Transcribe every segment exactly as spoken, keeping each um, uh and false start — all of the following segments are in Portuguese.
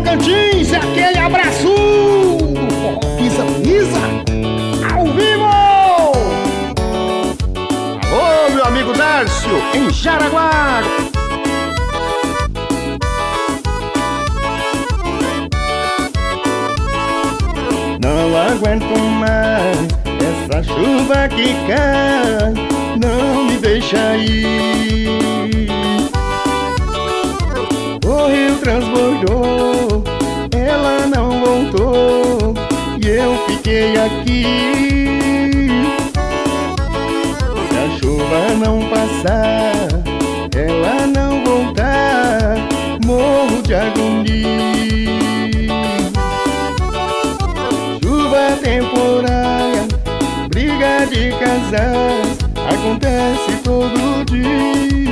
Tocantins, aquele abraço do forró Pisa Pisa, ao vivo! Alô, meu amigo Dárcio, em Jaraguá. Não aguento mais essa chuva que cai, não me deixa ir. O rio transbordou, ela não voltou e eu fiquei aqui. Se a chuva não passar, ela não voltar, morro de agonia. Chuva temporária, briga de casais, acontece todo dia.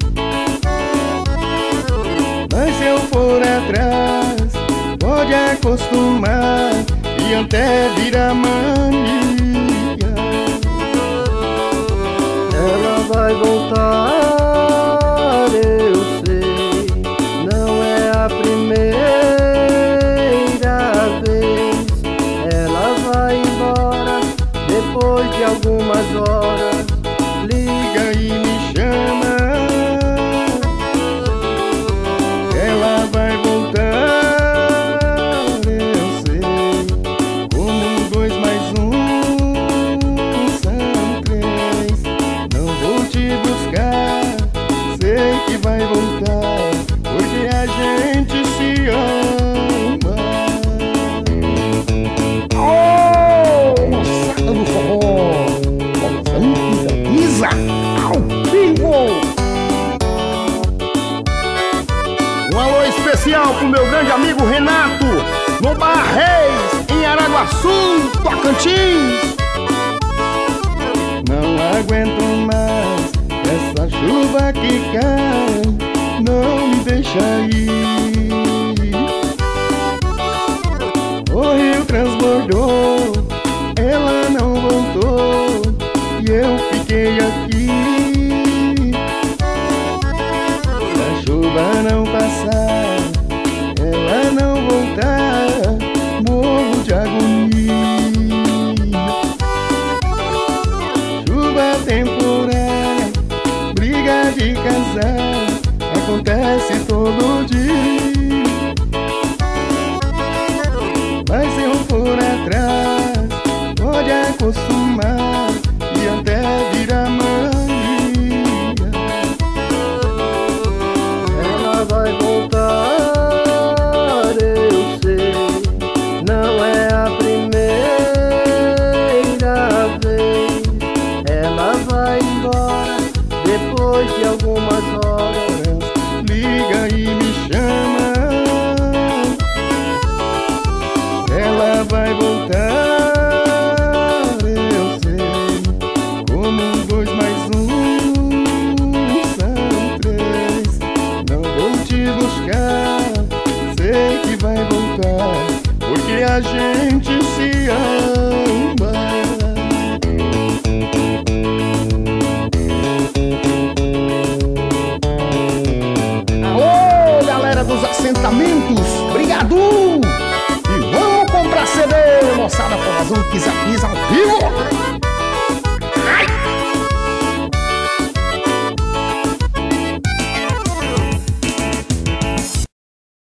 Mas se eu for atrás, pode acostumar e até virar mania. Ela vai voltar, eu sei, não é a primeira vez. Ela vai embora depois de algumas horas, liga e me chama. Ela vai voltar, eu sei, como dois mais um são três. Não vou te buscar, sei que vai voltar, porque a gente se ama. Oh, moçada do forró, Pisa Pisa, ao vivo! Um alô especial pro meu grande amigo Renato, no Barra Reis, em Araguaçu, Tocantins. Não aguento mais essa chuva que cai, não me deixa ir. O rio transbordou, ela não voltou e eu fiquei aqui. Se a chuva não passar, ela não voltar, morro de agonia. Chuva temporária, briga de casal, acontece todo dia. Mas se eu for atrás, pode acostumar e até virar mania. ela vai voltar, eu sei, não é a primeira vez. Ela vai embora depois de algumas horas, Liga e me chama. Ela vai